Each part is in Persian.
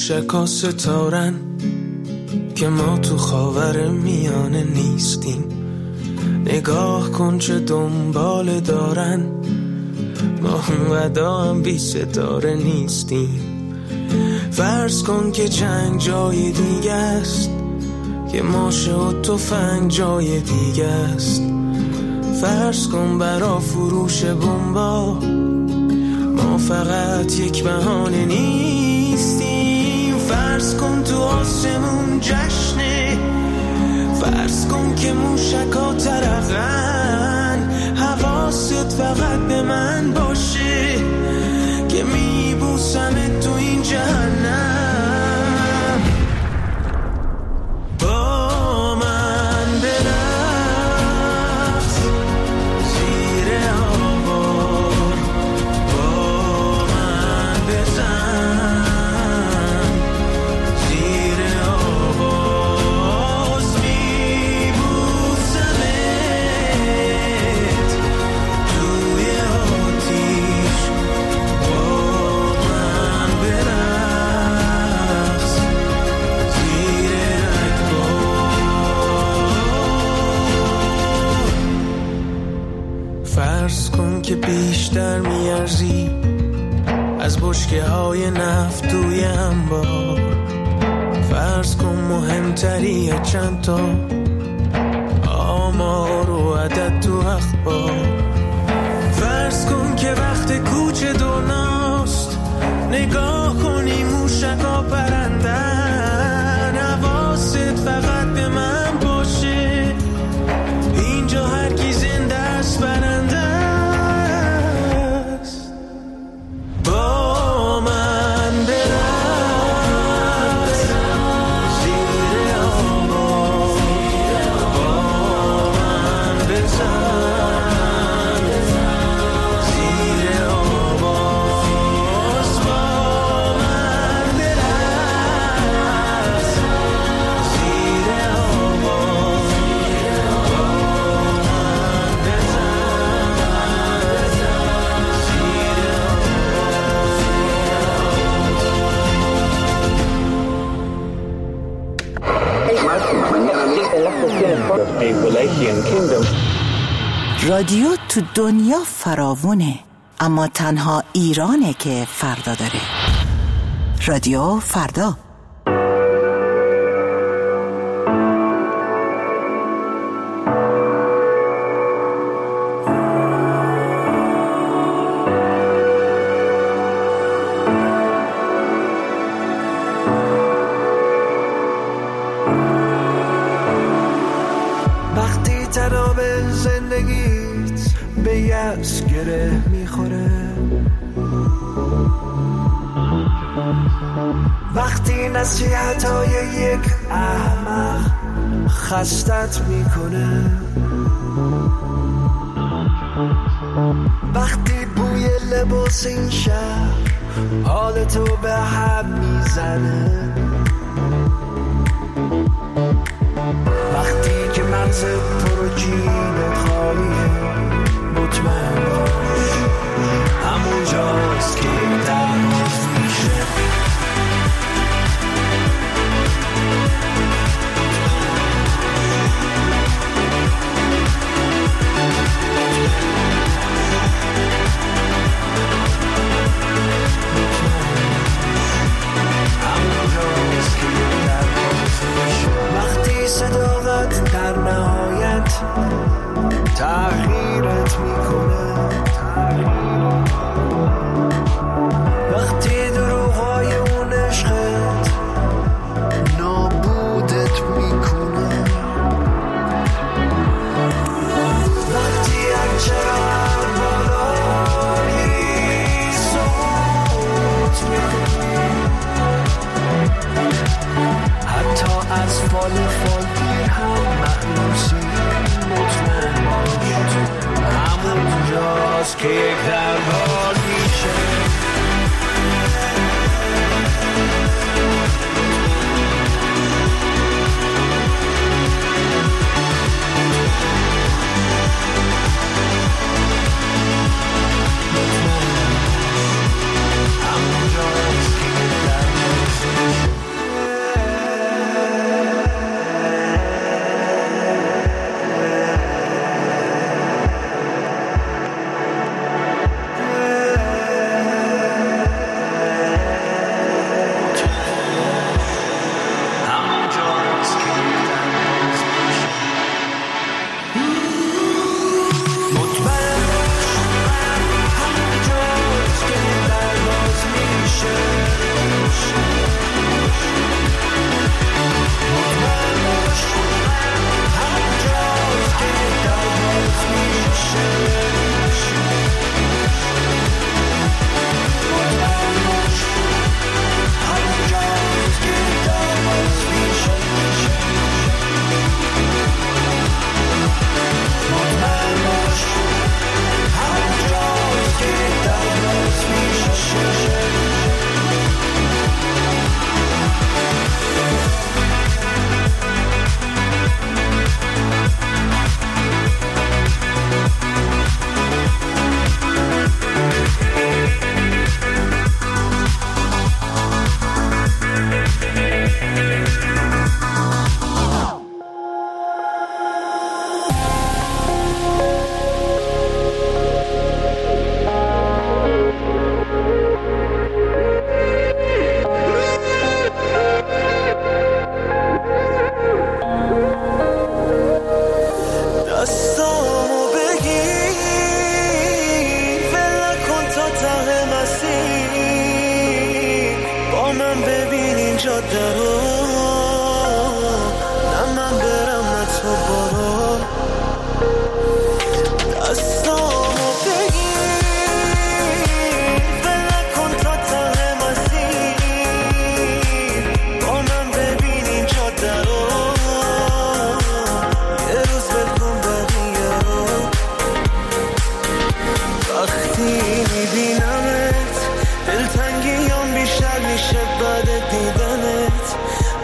موشکا ستارن که ما تو خاور میانه نیستیم. نگاه کن چه دنبال دارن، ما اونقدر هم بی ستاره نیستیم. فرض کن که جنگ جای دیگه است، که ماشه و تفنگ جای دیگه است. فرض کن برا فروش بمبا ما فقط یک بهانه نیستیم. فرض کن تو آسمون جشنه، فرض کن که موشکا ترقن. حواست فقط به من باشه که میبوسم تو این جهنم. با من برقص زیر آوار، با من بزن زیر آواز. میبوسمت توی آتیش، با من برقص زیر رگبار. فرض کن که بیشتر میارزی از بشکه های نفت توی انبار. فرض کن مهمتری از چند تا آمار و عدد تو اخبار. فرض کن که وقت کوچه دنیاست، نگاه کنی موشکا پرندن. حواست فقط به من باشه، اینجا هر کی زنده است برنده است. با من برقص زیر آوار، با من بزن زیر آواز. با من برقص زیر آوار، با من بزن زیر رادیو تو دنیا فراوونه، اما تنها ایرانه که فردا داره. رادیو فردا. وقتی تناب زندگیت به یأس گره میخوره، وقتی نصیحتای یک احمق خستت میکنه، وقتی بوی لباس این شهر حالتو به هم میزنه، وقتی که مغز پروژینت خالیه، مطمئن باش همونجاست که درماز میشه. همونجاست که درماز میشه. وقتی صداقت در نهایت تغییرت میکنه، وقتی دروغای اون عشقت نابودت میکنه، وقتی هرچقدر بالا میری صوت میکنی، حتی از فال فالگیر هم مأنوسی، مطمئن باش همونجاست که یک دربار میشه. همونجاست که یک دربار میشه.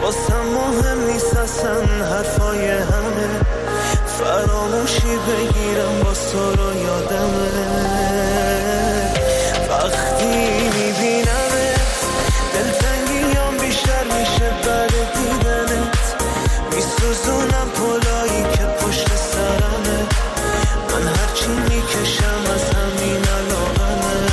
واسم مهم نیست اصلا حرفای همه، فراموشی بگیرم با سارا یادمه. وقتی میبینمت دلتنگیام بیشتر میشه بعد دیدنت، میسوزونم پلایی که پشت سرمه، من هرچی میکشم از همین علاقمه.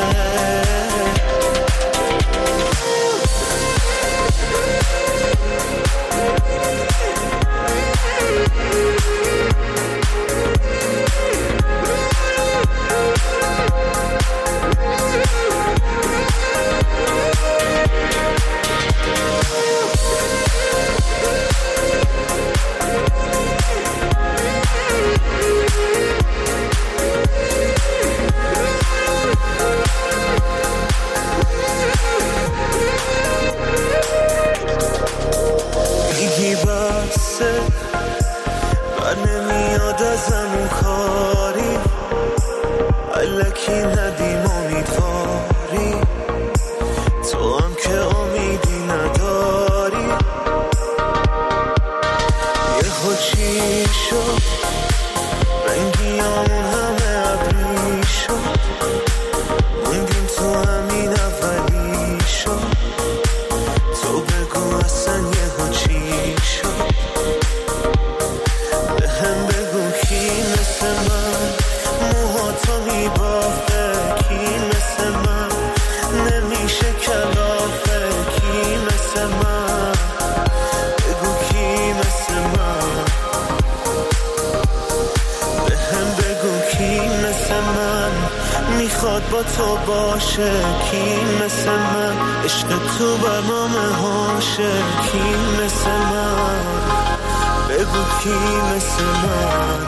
با تو باشه کی مثل من، عشق تو برنامه هاشه کی مثل من، بگو کی مثل من.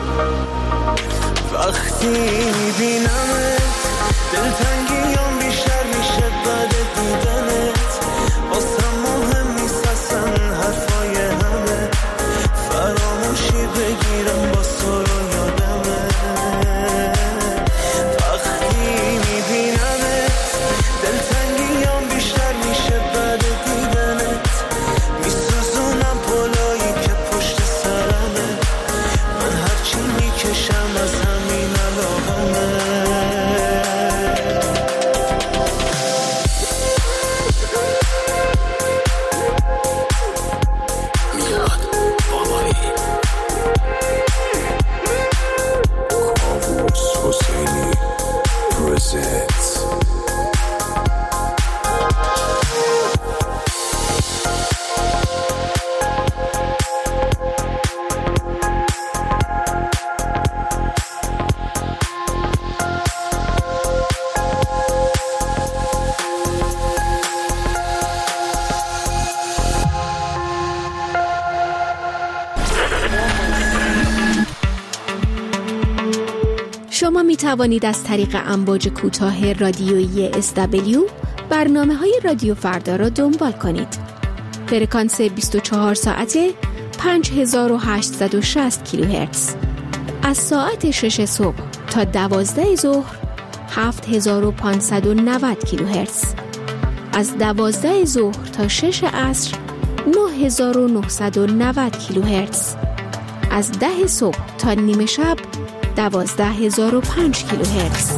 وقتی میبینمت دلتنگیام بیشتر میشه بعد دیدنت، واسم مهم نیست اصلا حرفای همه، فراموشی بگیرم با سارا یادمه. دلتنگیام بیشتر میشه بعد دیدنت، میسوزونم پلایی که پشت سرمه، من هرچی میکشم از همین علاقمه. میاد بابایی کاووس حسینی presents. شما می توانید از طریق امواج کوتاه رادیویی SW برنامه‌های رادیو فردا را دنبال کنید. فرکانس 24 ساعته 5860 کیلوهرتز. از ساعت 6 صبح تا 12 ظهر 7590 کیلوهرتز. از 12 ظهر تا 6 عصر 9990 کیلوهرتز. از 10 صبح تا نیمه شب 12005 کیلوهرتز.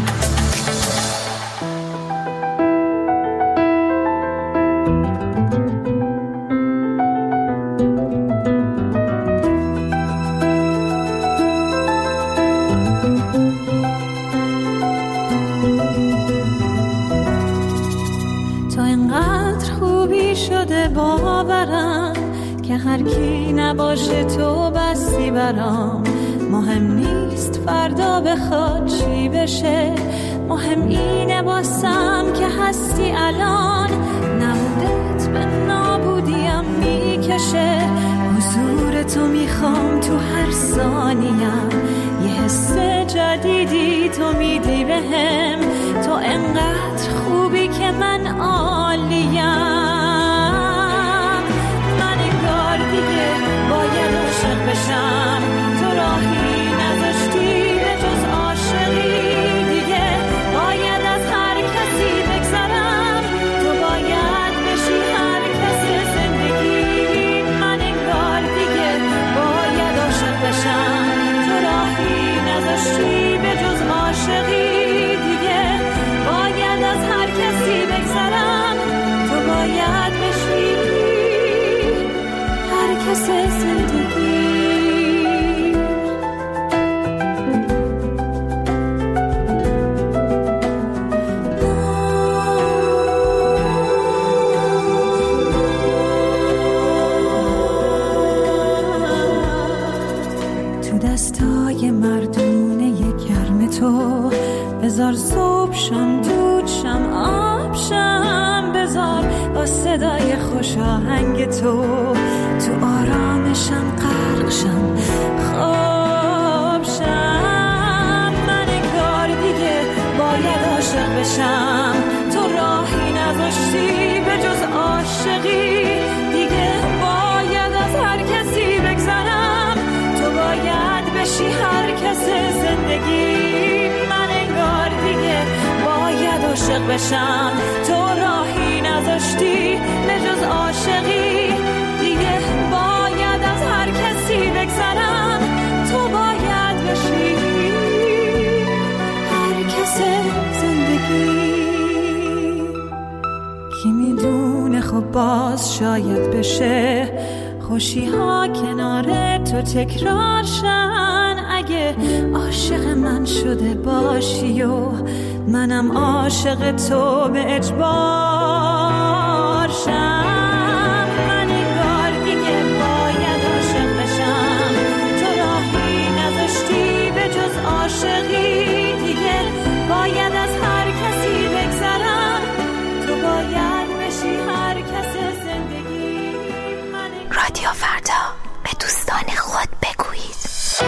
تو اینقدر خوبی شده باورم که هر کی نباشه تو بسی برام. مهم نیست فردا بخواد چی بشه، مهم اینه واسم که هستی الان. نبودت به نابودیم میکشه، حضور تو میخوام تو هر ثانیم. یه حس جدیدی تو میدی بهم، تو انقدر خوبی که من عالیم. من انگار دیگه باید عاشق بشم، تو راهی نذاشتی به جز عاشقی. دیگه باید از هر کسی بگذرم، تو باید بشی هر کس زندگی. تو، بذار صبح شم دود شم آب شم، بذار با صدای خوش آهنگ تو آرامشم غرق شم خواب شم. من انگار دیگه باید عاشق بشم، تو راهی نذاشتی به جز عاشقی، دیگه باید از هر کسی بگذرم، تو باید بشی هر کس زندگی. من انگار دیگه باید عاشق بشم، تو راهی نذاشتی به جز عاشقی، دیگه باید از هر کسی بگذرم، تو باید بشی هر کس زندگی. کی میدونه خب باز شاید بشه خوشی ها کنار تو تکرار شن، اگه عاشق من شده باشی و منم عاشق تو به اجبار شم. من انگار دیگه باید عاشق بشم، تو راهی نذاشتی به جز عاشقی، دیگه باید از هر کسی بگذرم، تو باید بشی هر کس زندگی. رادیو فردا، به دوستان خود بگویید.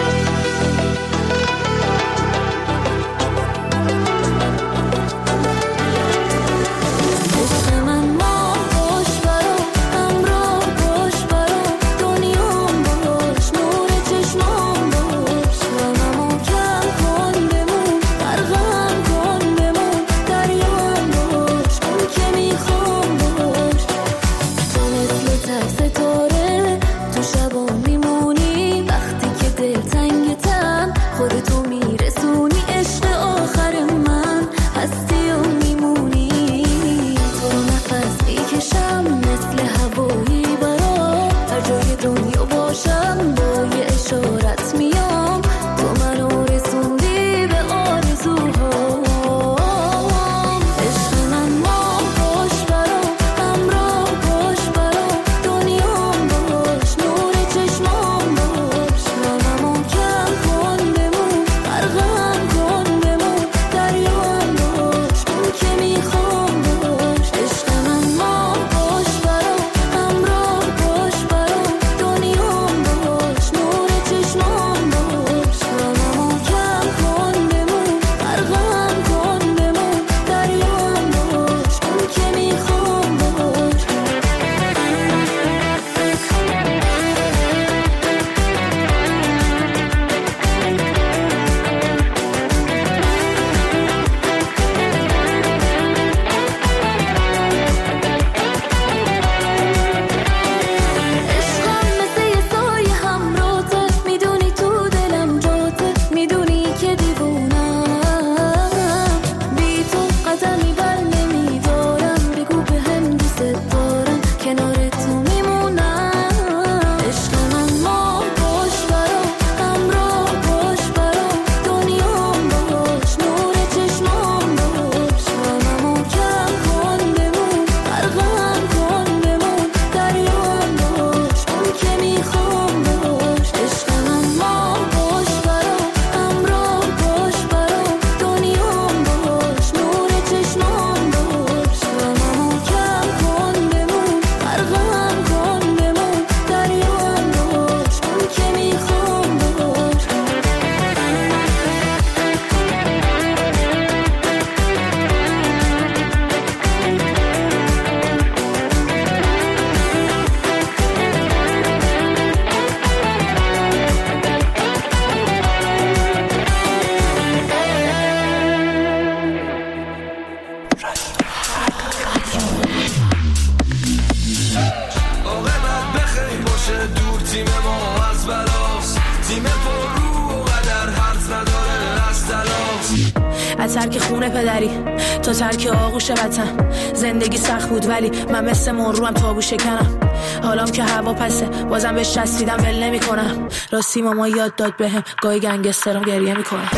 ترک خونه پدری تا ترک آغوش وطن. زندگی سخت بود ولی من مثل مروم تابو شکنم. حالام که هوا پسه بازم بهش چسبیدم ول نمی کنم. راستی ماما یاد داد بهم گاهی گنگسترم گریه میکنم.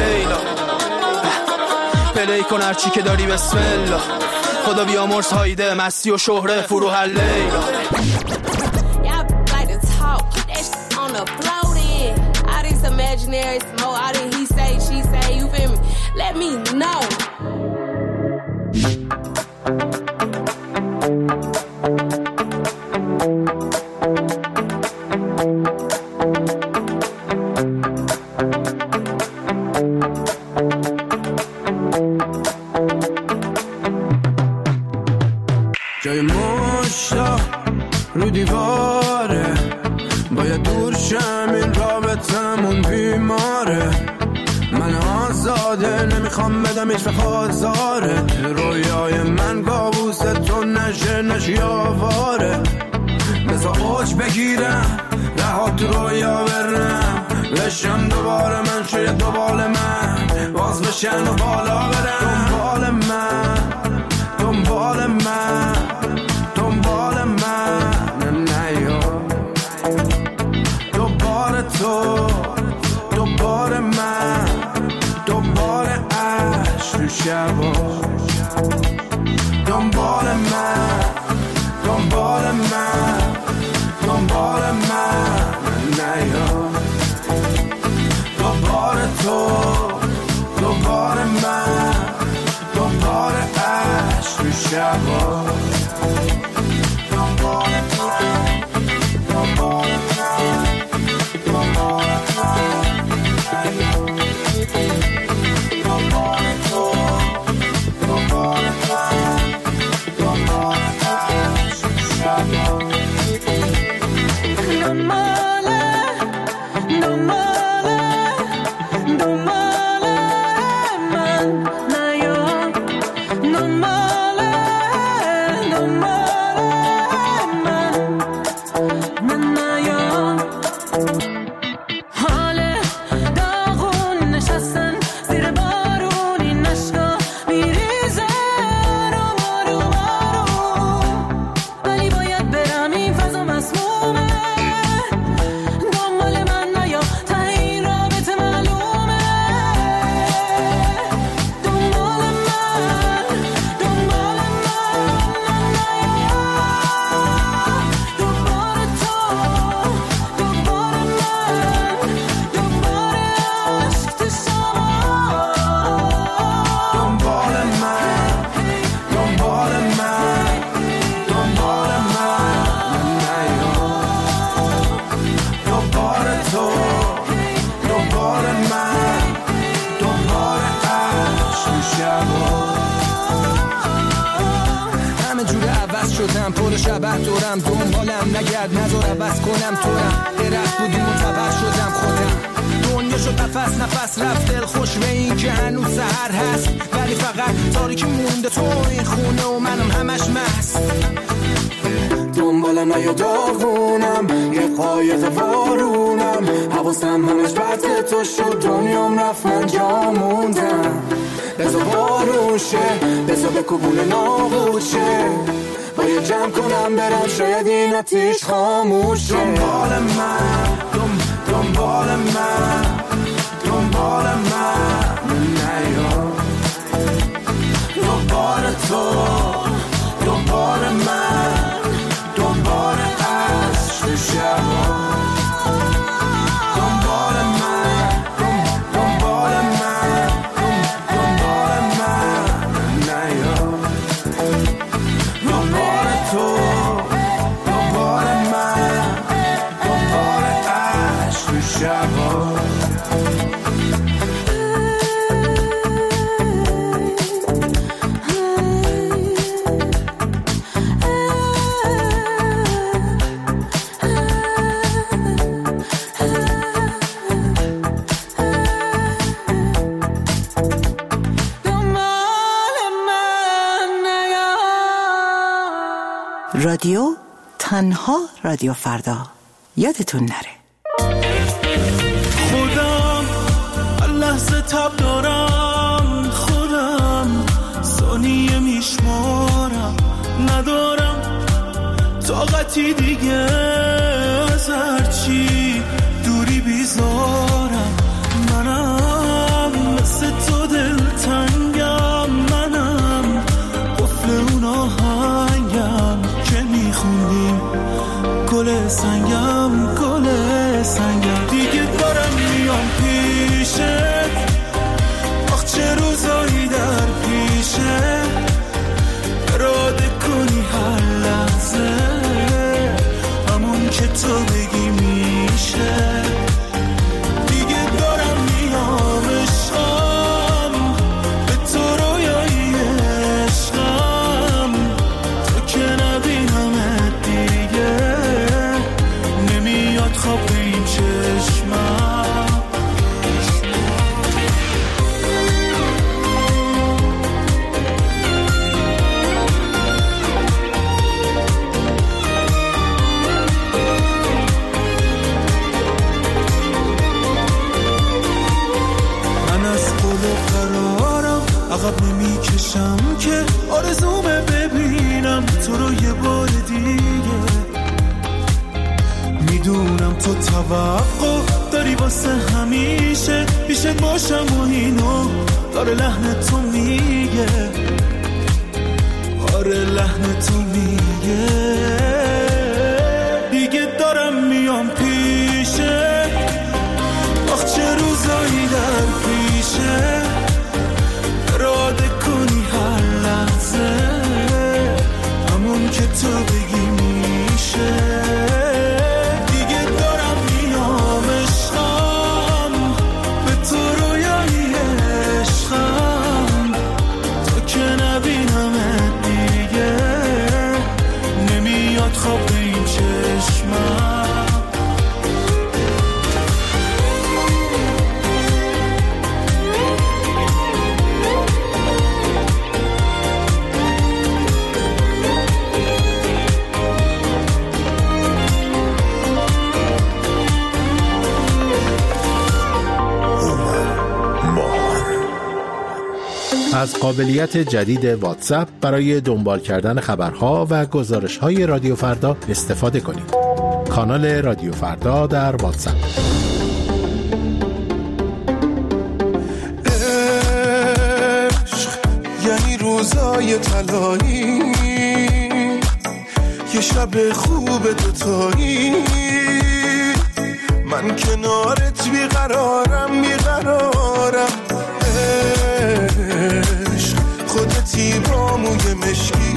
پلی کن هرچی که داری بسم الله. خدا بیامرز هایده مستی و شهره فروح لیلا. Imaginary, more out of he say, she say, you feel me no. جای مشتا رو دیواره باید دور شم این رابطمون بیماره من آزاده نمیخوام بدم هیچ وقت آزاره رویای من کابوس تو نشی آواره بذار اوج بگیرم رها تو رویا برم بشم دوباره من شاید دوبال من باز بشن و بالا برم دنبال من نیا دوباره من دوباره عشق تو شبا دنبال من نیا دوباره من دوباره عشق تو شبا پر شبه دورم دنبالم نگرد نذار عوض کنم تورم درخت بودیم و تبر شدم خودم دنیا شد نفس رفت دل خوش به این که هنوز سحر هست ولی فقط تاریکی مونده تو این خونه و منم همش مست دنبالم نیا داغونم یه قایق وارونم حواسم همش بد تو شد دنیام رفت من جا موندم بذار بارون شه بذار به کوبون نابود شه باید جمع کنم برم شاید این آتیش خاموشه دنبال من نیا دوباره من دوباره عشق تو شبا دنبال من نیا دوباره من دوباره عشق تو شبا رادیو تنها رادیو فردا یادتون نره خودم لحظه تب دارم خودم ثانیه میشمارم ندارم طاقتی دیگه از هرچی دوری بیزارم منم مثل تو دلتنگم منم قفل اون آهنگم که میخوندیم گل سنگم دیگه دارم میام پیشت آخ چه روزا قرارم، عقب نمی کشم که آرزومه ببینم تو رو یه بار دیگه. میدونم تو توقع داری واسه همیشه پیشت باشم و اینو داره لحن تو میگه، آره لحن تو میگه. دیگه دارم میام پیشه، آخ چه روزایی در پیشه، اراده کنی هر لحظه همون که تو بگی میشه. دیگه دارم میام عشقم، به تو رویایی عشقم، تو که نبینم دیگه نمیاد خواب به این چشمم. از قابلیت جدید واتساپ برای دنبال کردن خبرها و گزارش‌های رادیو فردا استفاده کنید. کانال رادیو فردا در واتساپ. عشق یعنی روزای طلایی، یه شب خوب دوتایی، من کنارت بیقرارم بیقرارم. عشق خودتی با موی مشکی،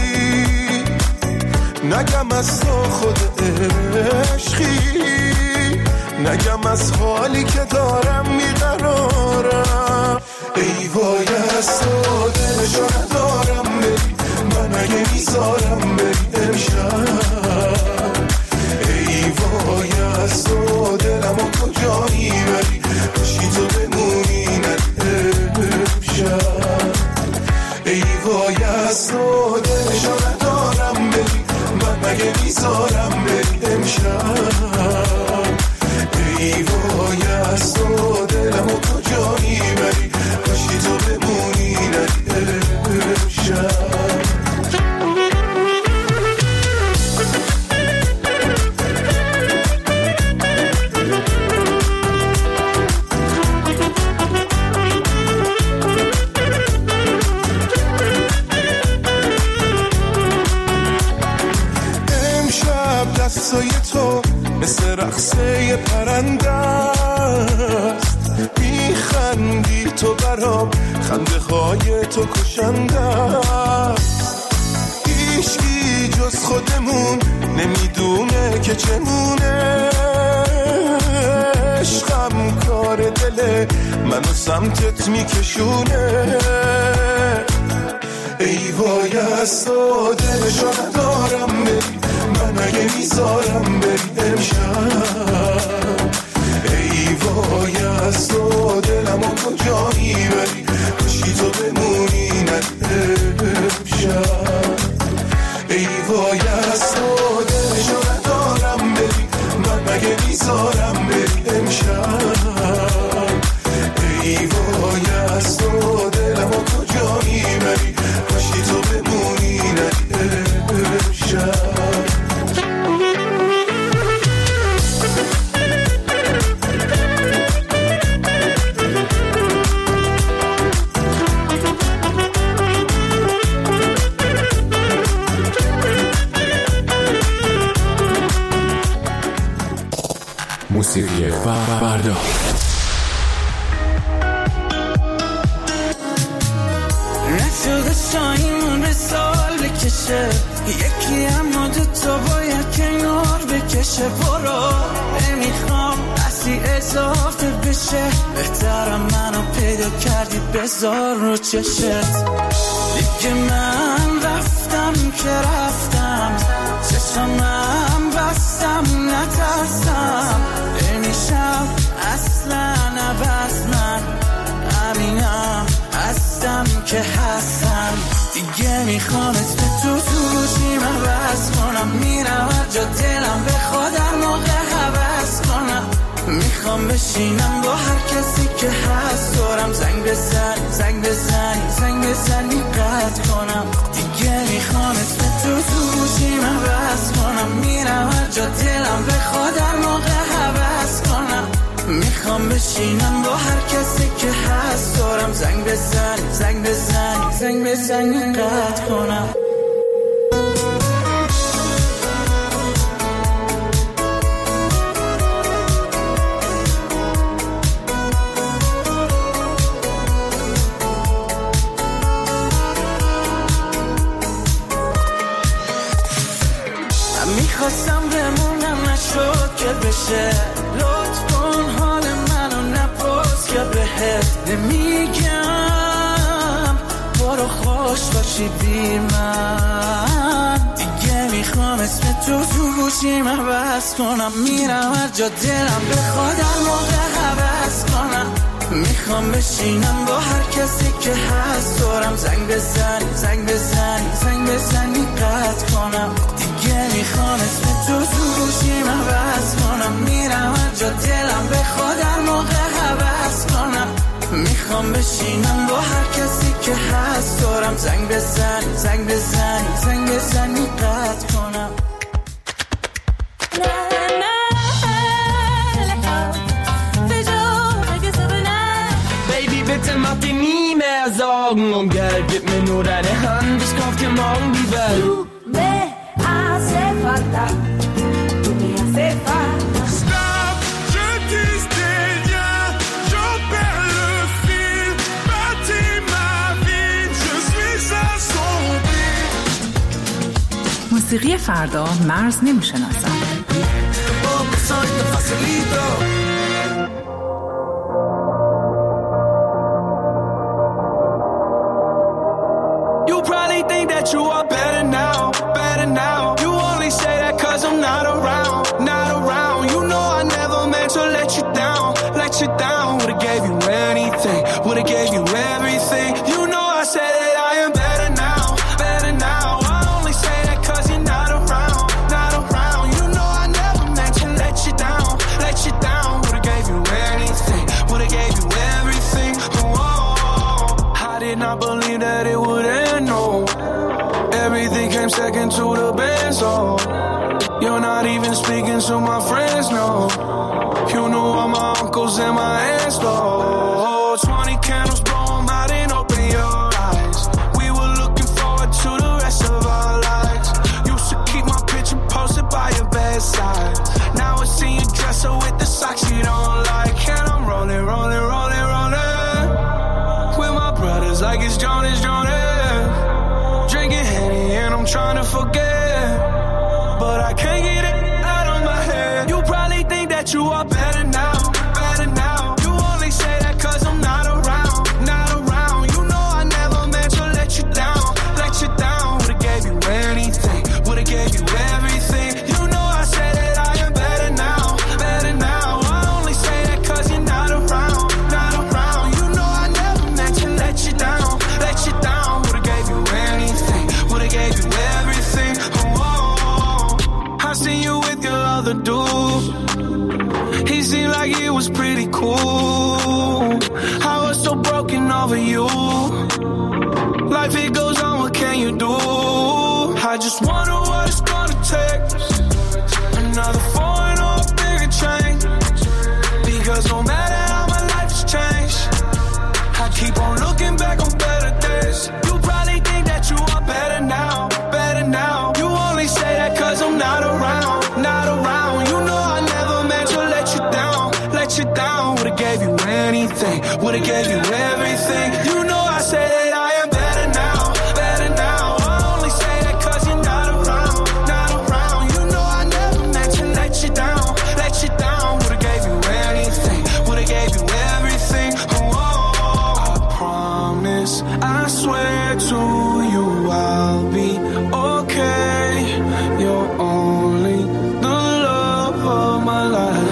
نگم از تو خود عشقی، نگم از حالی که دارم میقرارم. ای وای از تو دلشو ندارم بری، من اگه میذارم بری امشب. ای وای از تو دلمو کجا میبری، کاشی تو بمونی امشب. ای وای از تو دلشو ندارم بری، من مگه میذارم بری امشب. ای وای از تو دلمو کجا میبری، کاشی تو بمونی امشب. دستای تو مثل رقصه پرنده است، میخندی تو برام، خنده های تو کشنده است. هیچکی جز خودمون نمیدونه که چمونه، عشقم کار دله منو سمتت میکشونه. ای وای از تو دلشو ندارم بری، من اگه میذارم بری امشب. ای وای از تو دلمو کجا میبری، کاشی تو بمونی امشب. ای وای از تو دلشو ندارم بری، من اگه میذارم بری امشب. ای وای از تو دلمو کجا میبری، کاشی تو بمونی امشب. موسیقی فردا. نشده شاهیمون به سال بکشه، یکی اما دوتا باید کنار بکشه. برو نمیخوام اصلی اضافه بشه، بهترم منو پیدا کردی بذار رو چشت. دیگه من رفتم که رفتم، چشمم بستم نترسم، نمیشم اصلا عوض، من همینم هستم که هستم. دیگه میخوامت به تو گوشیم عوض کنم، میرم هر جا دلم به خودم موقع حوض کنم. میخوام بشینم با هر کسی که هست دورم زنگ بزنی زنگ بزنی زنگ بزنی قطع کنم دیگه میخوام اسم تو گوشیم عوض کنم میرم هر جا دلم بخواد هر موقع حوض کنم میخوام بشینم با هر کسی که هست دورم زنگ بزنی زنگ بزنی زنگ بزنی قطع کنم میخواستم بمونم نشد که بشه لطف کن حال منو نپرس که بهت نمیگم برو خوش باشی بی من دیگه میخوام اسم تو گوشیم عوض کنم میرم هر جا دلم بخواد هر موقع حوض کنم میخوام بشینم با هر کسی که هست دورم زنگ بزنی زنگ بزنی زنگ بزنی قطع کنم دیگه میخوام اسم تو گوشیم عوض کنم میرم هر جا دلم بخواد هر موقع حوض کنم میخوام بشینم با هر کسی که هست دورم زنگ بزنی زنگ بزنی زنگ بزنی قطع کنم Bitte mach dir nie mehr Sorgen um Geld, gib mir nur deine Hand, ich kauf dir morgen die Welt. Du me hace falta, tu me hace falta. Stop, je dis rien, j'en perds le fil, bâtis ma vie, je suis assombri. موسیقی فردا مرز نمیشناسد. Think that you are better now, better now. You only say that cause I'm not around, not around. You know I never meant to let you down, let you down. Would've gave you anything, would've gave you everything. You know I said that I am better now, better now. I only say that cause you're not around, not around. You know I never meant to let you down, let you down. Would've gave you anything, would've gave you everything. Oh, I did not believe that it would end, no. Everything came second to the best, oh. You're not even speaking to my friends, no. You knew all my uncles and my aunts, oh. 20 candles, blow 'em out and open your eyes. We were looking forward to the rest of our lives. Used to keep my picture posted by your bedside. Now I see you dresser with the socks you don't like. And I'm rolling, rolling, rolling, rolling with my brothers like it's Jonas, Jonas. Drinking Henny and I'm trying to forget, but I can't get it out of my head. You probably think that you are better now, better now. You only say that cause I'm not around, not around. You know I never meant to let you down, let you down. Would've gave you anything, would've gave you everything. You know I said that I am better now, better now. I only say that cause you're not around, not around. You know I never meant to let you down, let you down. Would've gave you anything, would've gave you everything. Oh, I seen you with your other dude. He seemed like he was pretty cool. I was so broken over you. Life it goes on, what can you do? I just wonder what it's gonna take. Another foreign or a bigger change. Because no matter how my life has changed, I keep on looking back on better days. You probably think that you are better now, better now. You only say that cause I'm not around, not around. You know I never meant to let you down, let you down. Would've gave you anything, would've gave you everything. You know I said that I am better now, better now. I only say that cause you're not around, not around. You know I never meant to let you down, let you down. Would've gave you anything, would've gave you everything. Oh, I promise, I swear to you I'll be okay. You're only the love of my life.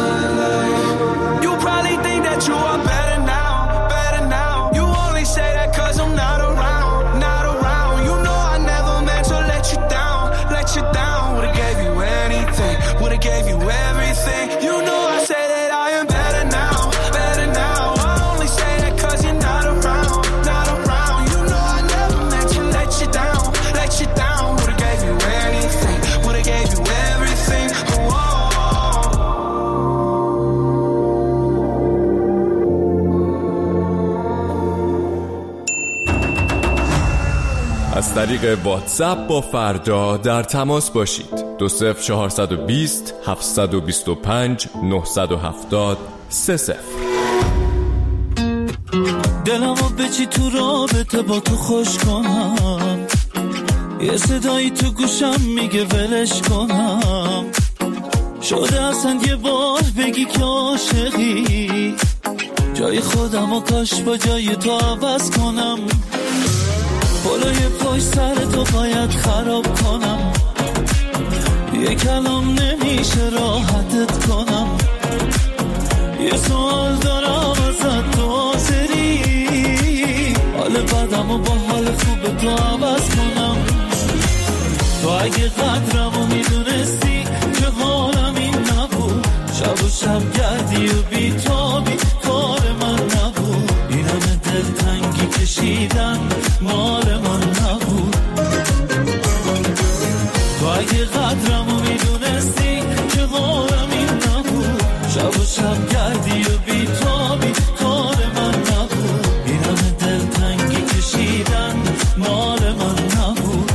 You probably think that you are better now, better now. You only say that cause I'm not around, not around. You know I never meant to let you down, let you down. Would've gave you anything, would've gave you everything. You know I said that از طریق واتساپ با فردا در تماس باشید. 20420 725 970 30. دلمو بچی تو رابطه با تو خوش کنم، یه صدایی تو گوشم میگه ولش کنم. شده اصلا یه بار بگی که عاشقی، جای خودمو کاش با جای تو عوض کنم. بالای پای سر تو باید خراب کنم، یه کلام نمیشه راحتت کنم. یه سوال دارم ازت، تو حاضری حال بدم و با حال خوب تو عوض کنم؟ تو اگه قدرمو میدونستی که حالم این نبود، شب و شب گردی و بیتابی کار من نبود. این همه دلتنگی کشیدن مال من نبود. تو اگه قدرمو میدونستی که حالم این نبود، شب و شب گردی و بیتابی کار من نبود. این همه دلتنگی کشیدن مال من نبود.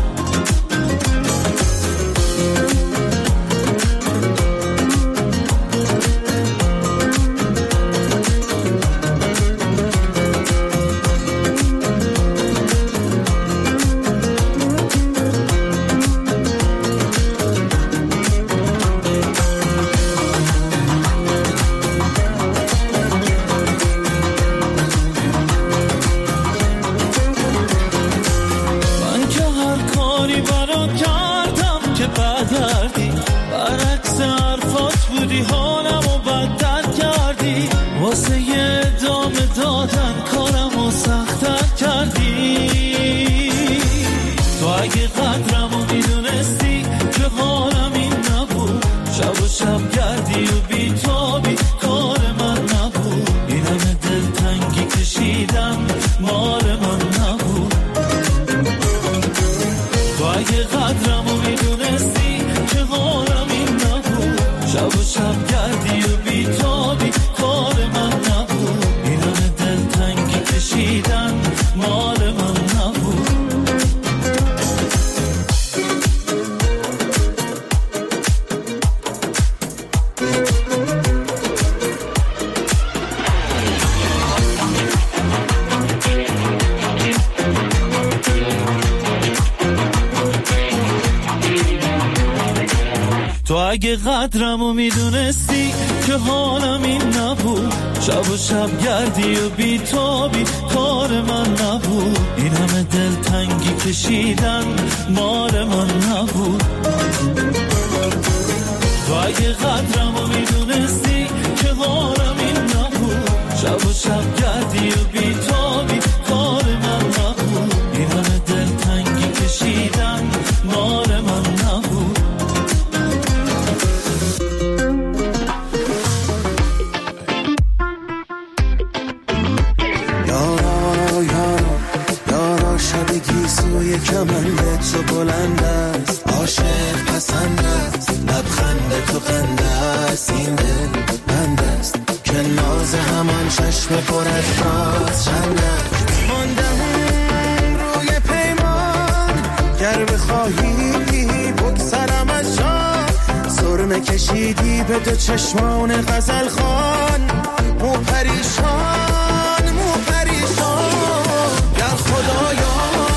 اگه قدرمو میدونستی که حالم این نبود، شب و شب گردی و بیتابی کار من نبود. این همه دلتنگی کشیدن مال من نبود. تو اگه قدرمو میدونستی که حالم این نبود، شب و شب گردی و بیتابی کار من نبود. این همه دلتنگی کشیدن مال من نبود. سوی کمنده تو بلند است، عاشق پسند است، لبخند تو خنده است. این دل بند است که ناز همان چشم پر از راز چند است. ماندم روی پیمان، گر بخواهی بگذرم از جان. سرمه کشیدی به دو چشمان غزل خان، مو پریشان مو پریشان. گر خدایا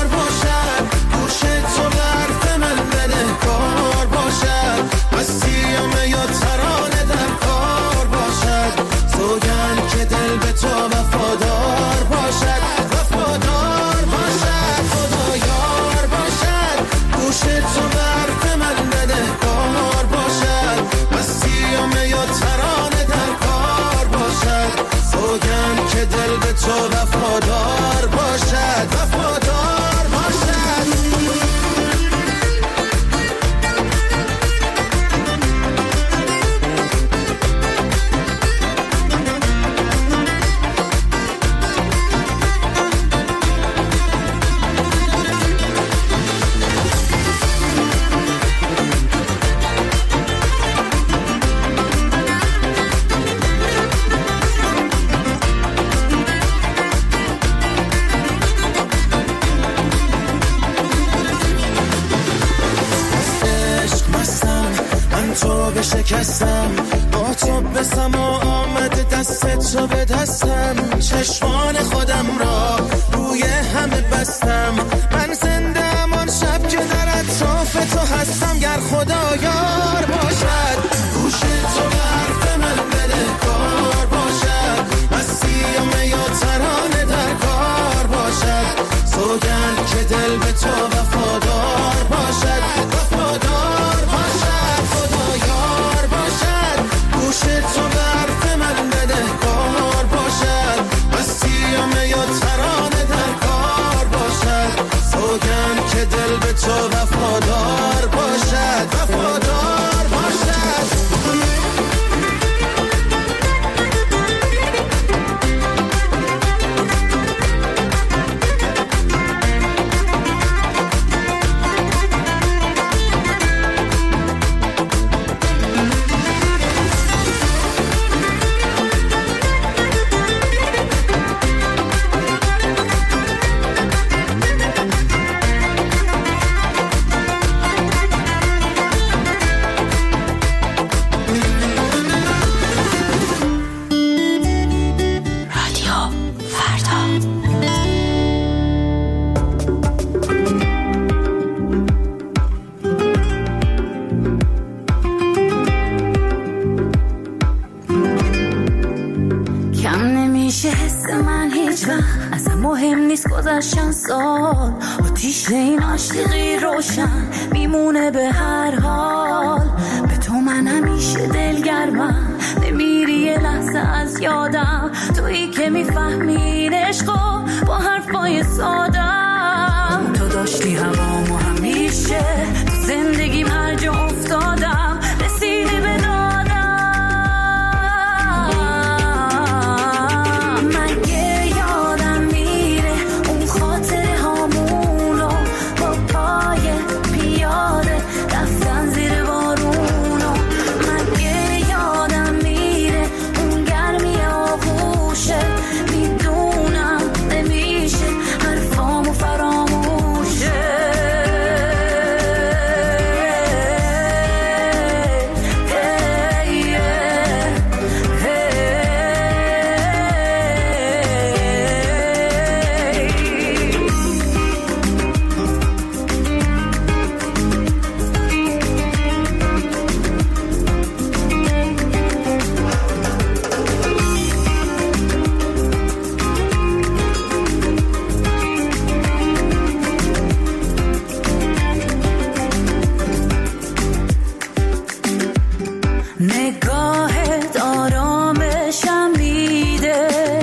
یا ترانه در کار باشد، سوگند که دل به تو وفادار باشد، وفادار باشد. خدایار باشد گوش تو برف من بده کار باشد، مسیام یا ترانه در کار باشد، سوگند که قلب شکستم، با تو به سما آمده دست تو به دستم، چشمان خودم را روی همه بستم. من زنده امان شب که در اطراف تو هستم، گر خدا یار باشد گوش تو به حرف من بده کار باشد، مسیح یا ترانه در کار باشد، سوگند که دل به تو وفادار باشد، وفادار باشد، خدا یار باشد، گوش تو به حرف من بده کار باشد، مسیح یا ترانه در کار باشد، سوگند که دل به تو وفادار باشد، وفادار باشد. گذشتن سال آتیش این عاشقی روشن میمونه به هر حال، به تو من همیشه دلگرمم، نمیری یه لحظه از یادم، تویی که میفهمی عشقو با حرفای سادم. تو داشتی هوامو همیشه تو زندگیم هر جا افتادم، رسیدی به دادم. مگه یادم میره اون خاطره هامونو با پای پیاده رفتن زیر بارونو، مگه یادم میره اون گرمی آغوشه، میدونم نمیشه حرفامو فراموشه. نگاهت آرامشم میده،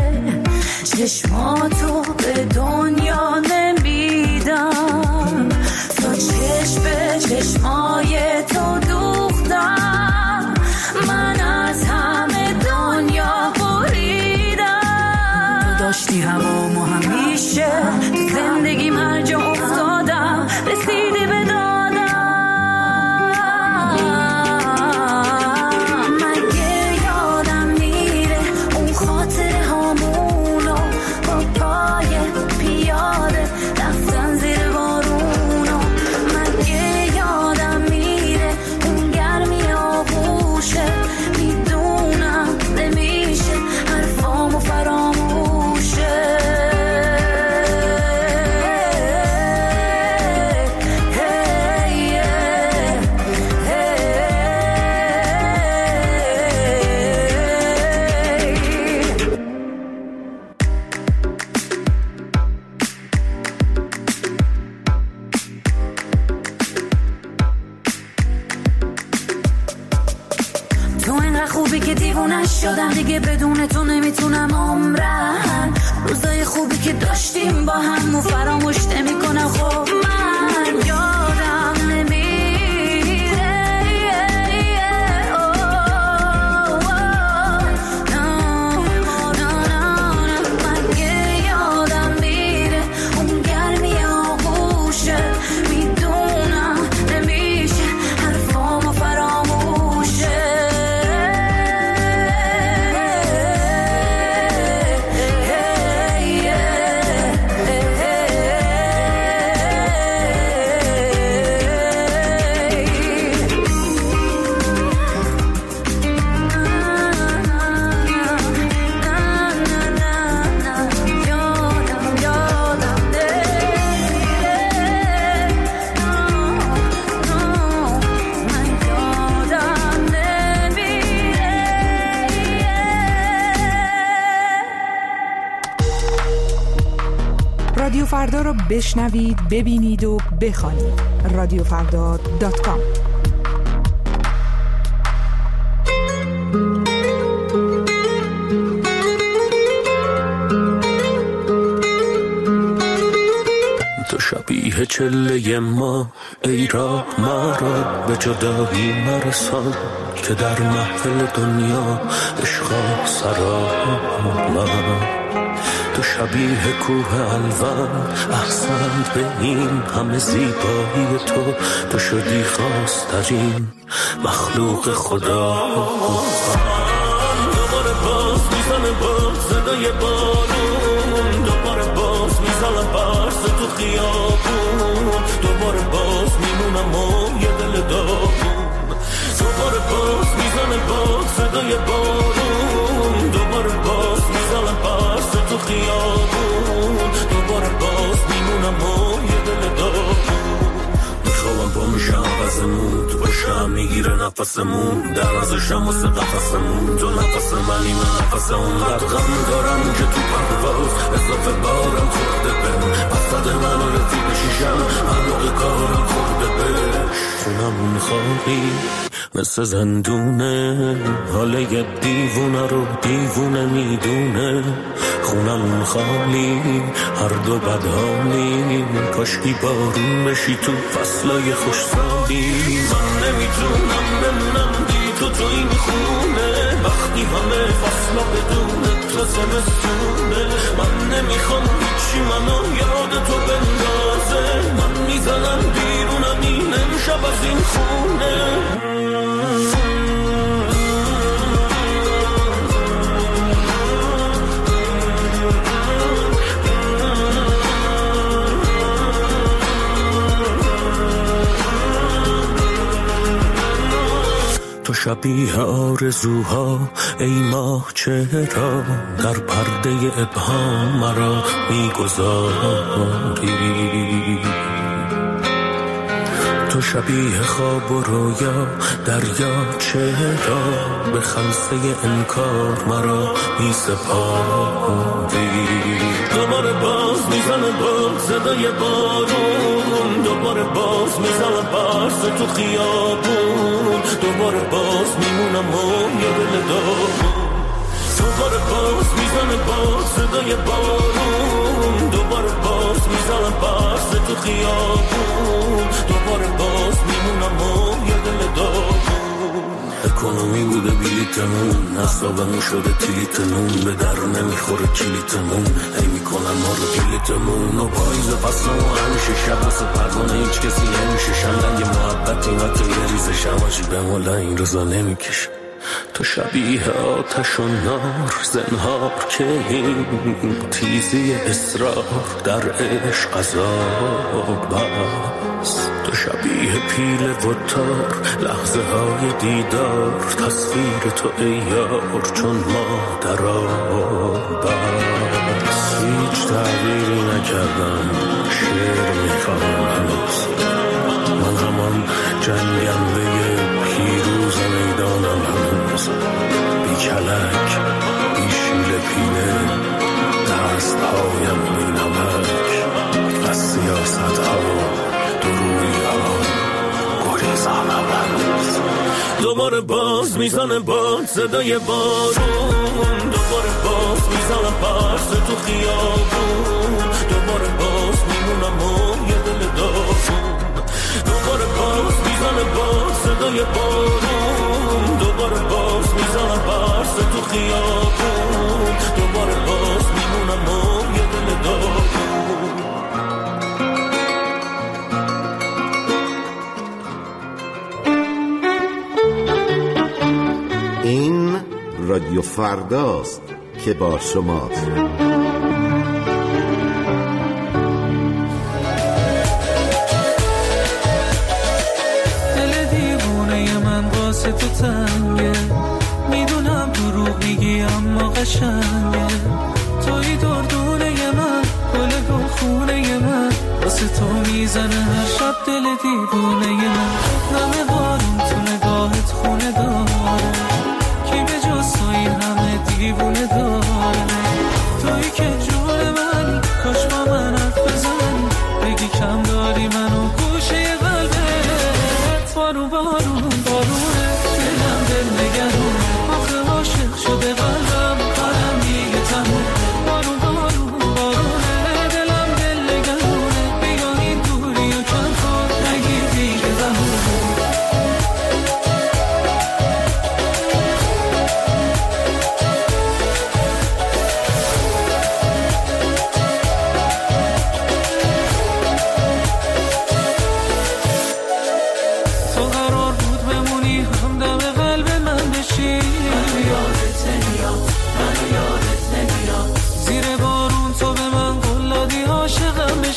چشماتو به دنیا نمیدم، تا چشم به چشمای تو دوختم، من از همه دنیا بریدم. تو داشتی هوامو همیشه تو زندگیم هر جا افتادم، رسیدی به دادم. خوبی که دیوونه شدم دیگه، بدون تو نمیتونم عمرم، روزای خوبی که داشتیم با هم و فراموش نمیکنم. خب من یادم نمیره مگه یادم میره اون گرمی آغوشه، میدونم نمیشه حرفامو فراموشه. رادیو فردا را بشنوید، ببینید و بخوانید. رادیوفردا.com. تو شبیه چله ما ای راه ما را به جدایی مرسان که در محفل دنیا عشقا سرا من. تو شبیه کوه الوان احسنت به این همه زیبایی تو شدی خواسترین مخلوق خدا. دوباره باز میزنه باز صدای بارون، دوباره باز میزنه برس تو خیابون، دوباره باز میمونم و یه دل داغون. دوباره باز میزنه باز صدای بارون، دوباره باز میزنه برس تو خیابون، دوباره باز میمونم و یه دل داغون. میخوام با میشم عوضمون تو باشم میگیره نفسمون، در ازشم واسه قفسمون، تو نفس منی من نفس اون. لبخم دارم که تو پرواز اضافه بارم خورده بهم، وسط من و رفیق شیشم هر موقع کارم خورده بهم. خونمون خالی مثل زندونه، حال یه دیوونه رو دیوونه میدونه. خونمون خالی هر دو بدحالی، کاشکی بارون بشی تو فصلای خوشسالی. من نمیتونم بمونم بی تو این خونه، وقتی همه فصلا بدون تو زمستونه. من نمیخوام هیچی منو یاد تو بندازه، من میزنم بیرونم این امشب از این خونه. تو شبیه آرزوها ای ماه چرا در پرده ابهام مرا میگذاری. تو شبیه خواب و رویا دریا چرا به خلسه انکار مرا میسپاری. دوباره باز میزنه باز صدای بارون، دوباره باز میزنه برس تو خیابون، دوباره باز میمونم و یه دل داغون. دوباره باز میزنه باز صدای بارون، دوباره باز میزنه برس تو خیابون، دوباره باز میمونم و یه دل داغون. اکونومی بوده بلیتمون، حسابمون شده تیلیتمون، به در نمیخوره کلیتمون، هی میکنن ما رو کلیتمون. و پاییز فصلمون همیشه شب واسه پروانه هیچ کسی نمیشه شنگ محبت اینا که یه ریز شماجی به مولا این روزا نمیکشه. تو شبیه آتش و نار زنهار که این تیزی اصرار در عشق عذاب است. تو شبیه پیل و تار لحظه های دیدار، تصویر تو ای یار چون ما در آب است. هیچ تغییری نکردم، شعر میخوام هنوز، من همان جنگنده پیروز میدانم هنوز. بی کلک بی شیل پینه دست هایم بی نمک، از سیاست ها دروری ها گریزانم هنوز. دوباره باز میزنه باز صدای بارون، دوباره باز میزنه برس تو خیابون، دوباره باز میمونم و یه دل داغون. دوباره باز میزنه باز صدای بارون، دوباره باز میزنه برس تو خیابون، دوباره باز میمونم و یه دل داغون. این رادیو فرداست که با شماست. تو تنگه، میدونم دروغ میگی اما قشنگه. توی دردونه من، گل گل خونه من، واسه تو میزنه هر شب دل دیوونه من. نمه بارون تو نگاهت خونه داره، کی به جز تو این همه دیوونه داره. توی که جون من، کاش با من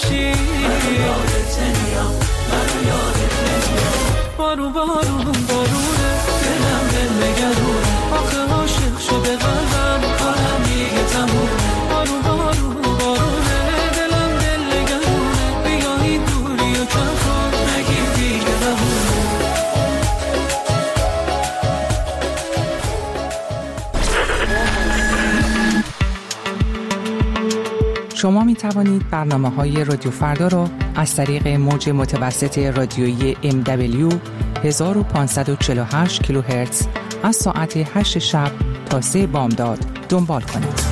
باشی یادت نمیام منو یادت نمیام بارون بارون بارونه دلم دل نگرونه آخه عاشق شده قلبم کارم دیگه تمومه بارون بارون بارونه دلم دل نگرونه بیا این دوری و کم کن نگیر دیگه بهونه شما می توانید برنامه‌های رادیو فردا را از طریق موج متوسط رادیویی MW 1548 کیلوهرتز از ساعت 8 شب تا 3 بامداد دنبال کنید.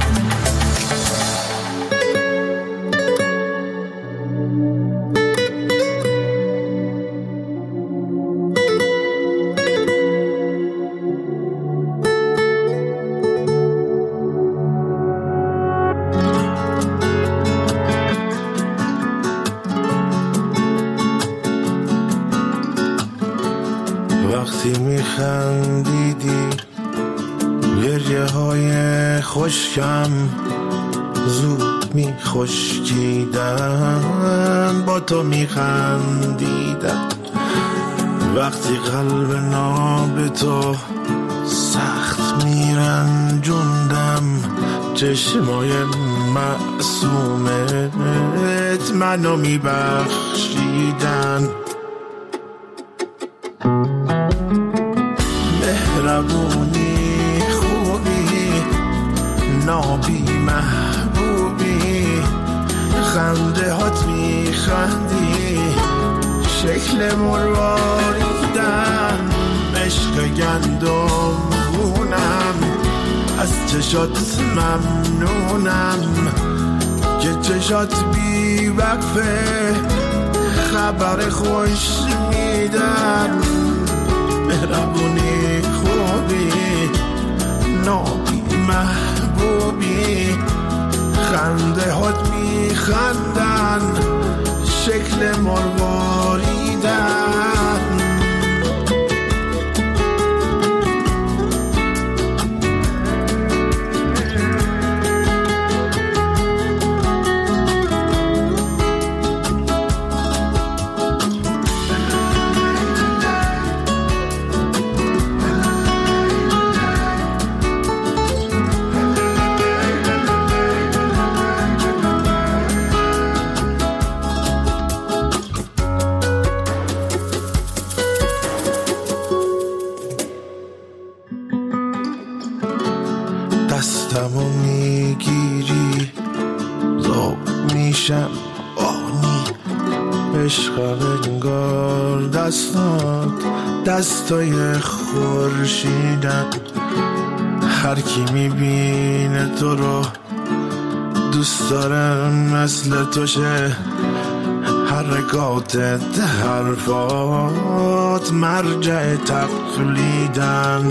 وقتی میخندیدی گریه های خشکم زود میخشکیدن با تو میخندیدم وقتی قلب ناب تو سخت میرنجوندم چشمای معصومت منو میبخشیدن مهربونی خوبی نابی محبوبی خنده هات میخندی شکل مرواریدن عشق گندم گونم از چشات ممنونم که چشات بی وقفه خبر خوش میدن مهربونی خوبی نابی محبوبی خنده هات میخندن شکل مرواریدن دستمو میگیری ذوق میشم آنی عشق انگار دستات دستای خورشیدن هر کی میبینه تو رو دوست دارم مثل تو شه حرکاتت حرفات مرجع تقلیدن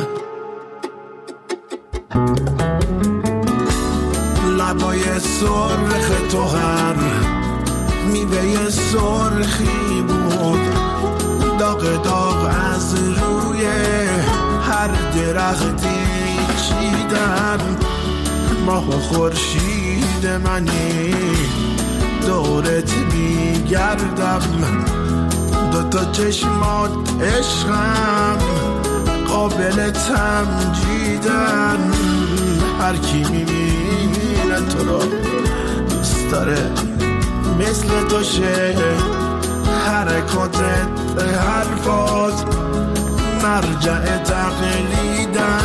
لبای سرخ تو هر میوه سرخی بود داغ داغ از روی هر درختی چیدن ماه و خورشید منی دورت میگردم دوتا چشمات عشقم قابل تمجیدن هر کی میبینه تو رو دوست داره مثل تو شه حرکاتت حرفات مرجع تقلیدن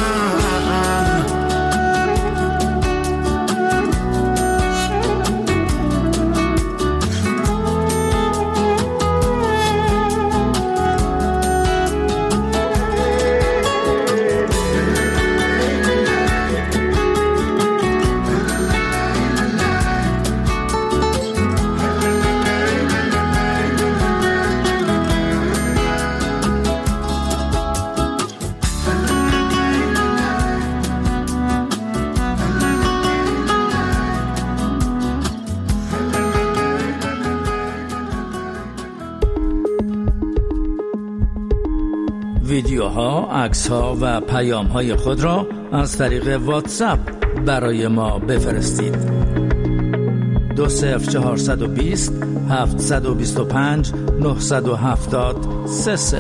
ویدیوها، عکس‌ها و پیام‌های خود را از طریق واتساپ برای ما بفرستید. 207-273-65-11 20420 725 970 30.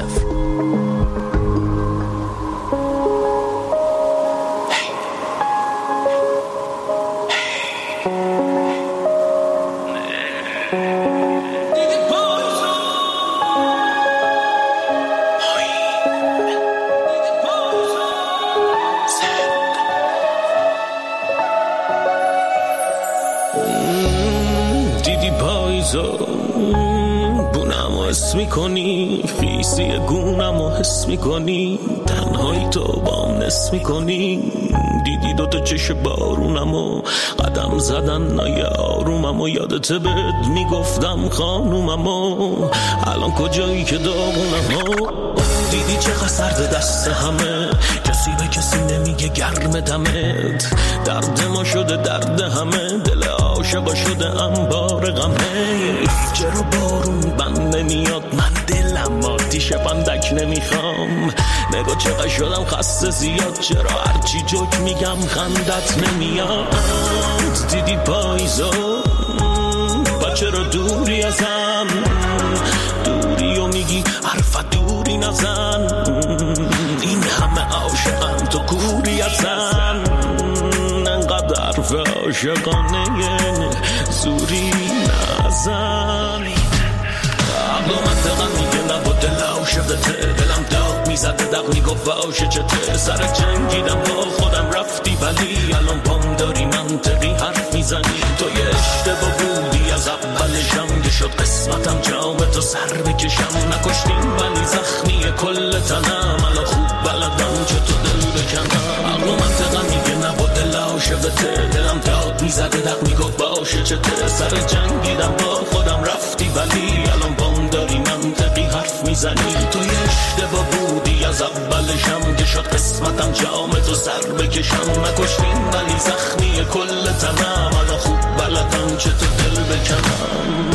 میکنی خیسی گونم و حس میکنی تنهایی تو بام نس میکنی دیدی دوتا چش بارونم و قدم زدن نای آرومم و یادت بد میگفتم خانومم و الان کجایی که داغونم و دیدی چقدر سرد دست همه کسی به کسی نمیگه گرم دمت درد ما شده درد همه دل عاشقا شده انبار غمه چرا بارون بند نمیاد من دلم آتیش بندک نمیخوام نگاه چقدر شدم خسته زیاد چرا هرچی جوک میگم خندت نمیاد دیدی پاییزو با چرا دوری ازم دوری و میگی حرفت دوری نزن این همه عاشقم تو کوری ازن انقدر حرف عاشقانه زوری نزن عقل و منطقم میگه نبا دل عاشقته دلم داغ میزده دق میگفت باشه چته سر جنگیدم با خودم رفتی ولی الان پام داری منطقی حرف میزنی تو یه اشتباه بودی از اولشم که شد قسمتم جام تو سر بکشم نکشتیم ولی زخمی کل تنم الان خوب بلدم چه تو دل بکنم عقل و منطقم میگه نبا دل عاشقته دلم داغ میزده دق میگفت باشه چته سر جنگیدم با خودم رفتی ولی الان پام داری منطقی حرف میزنی تو یه اشتباه بودی از اولشم که شد قسمتم جام تو سر بکشم نکشتیم ولی زخمی کل تنم الان خوب بلدم چه تو دل بکنم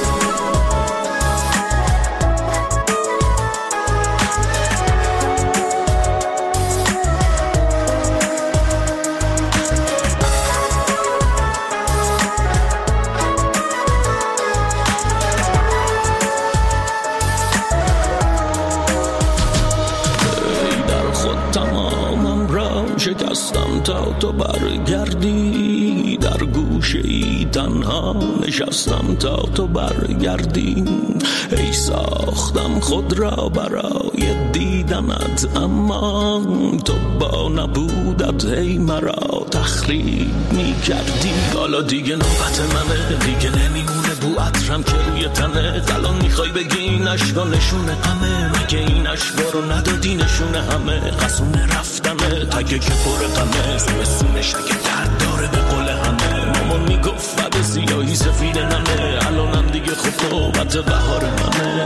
شکستم تا تو برگردی در گوشه ای تنها نشستم تا تو برگردی ای ساختم خود را برای دیدنت اما تو با نبودت ای مرا تخریب می کردی حالا دیگه نوبت منه دیگه نمیمونه بو عطرم که روی تنه الان میخوای بگی این عشقا نشونه همه مگه این عشقا رو ندادی نشونه همه قصونه رفتنه تگه که پر غمه زمستونش اگه درد داره به قول همه مامان میگفت بعد سیاهی سفید نمه الانم دیگه خب نوبت بهار منه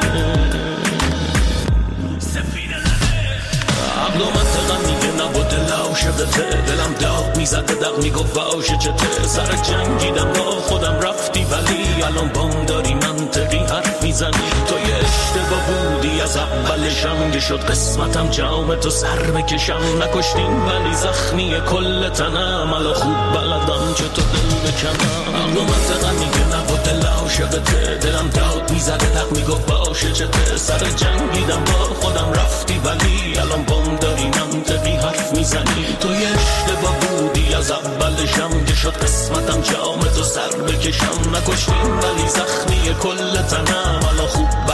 سفید نمه عقل و منطقم میگه نبا دل عاشقته دلم داغ میزده دق میگفت باشه چته سر جنگیدم با خودم رفتی ولی الان بام داری منطقی حرف میزنی تو یه اشتباه بودی از اولشم که شد قسمتم جام تو سر بکشم نکشتیم ولی زخمی کل تنم الان خوب بلدم چه تو دل بکنم عقل و منطقم میگه نبا دل عاشقته دلم داغ میزده دق میگفت باشه چته سر جنگیدم با خودم رفتی ولی الان بام داری منطقی حرف میزنی تو یه اشتباه بودی از اولشم که شد قسمتم جام تو سر بکشم نکشتیم ولی زخمی کل تنم الان خوب